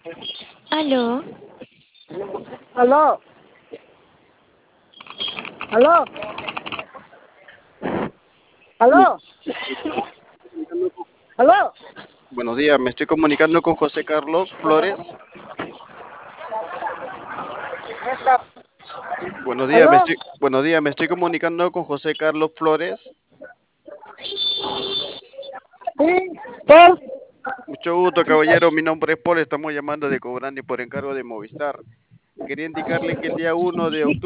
¿Aló? Aló, aló, aló, aló. Buenos días, me estoy comunicando con José Carlos Flores. Aló, Buenos días, me estoy comunicando con José Carlos Flores. sí, Paul. Mucho gusto, caballero. Mi nombre es Paul. Estamos llamando de Cobrandi por encargo de Movistar. Quería indicarle que el día 1 de octubre